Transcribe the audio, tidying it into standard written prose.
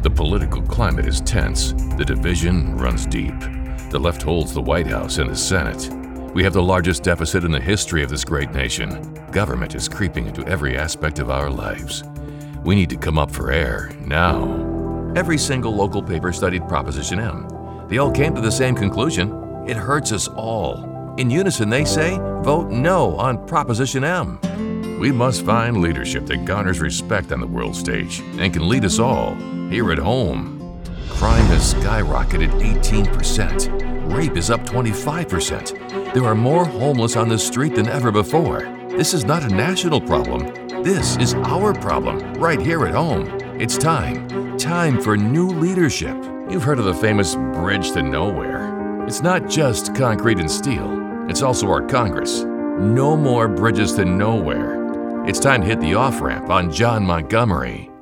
The political climate is tense. The division runs deep. The left holds the White House and the Senate. We have the largest deficit in the history of this great nation. Government is creeping into every aspect of our lives. We need to come up for air now. Every single local paper studied Proposition M. They all came to the same conclusion. It hurts us all. In unison, they say, vote no on Proposition M. We must find leadership that garners respect on the world stage and can lead us all here at home. Crime has skyrocketed 18%. Rape is up 25%. There are more homeless on the street than ever before. This is not a national problem. This is our problem, right here at home. It's time for new leadership. You've heard of the famous Bridge to Nowhere. It's not just concrete and steel. It's also our Congress. No more bridges to nowhere. It's time to hit the off-ramp on John Montgomery.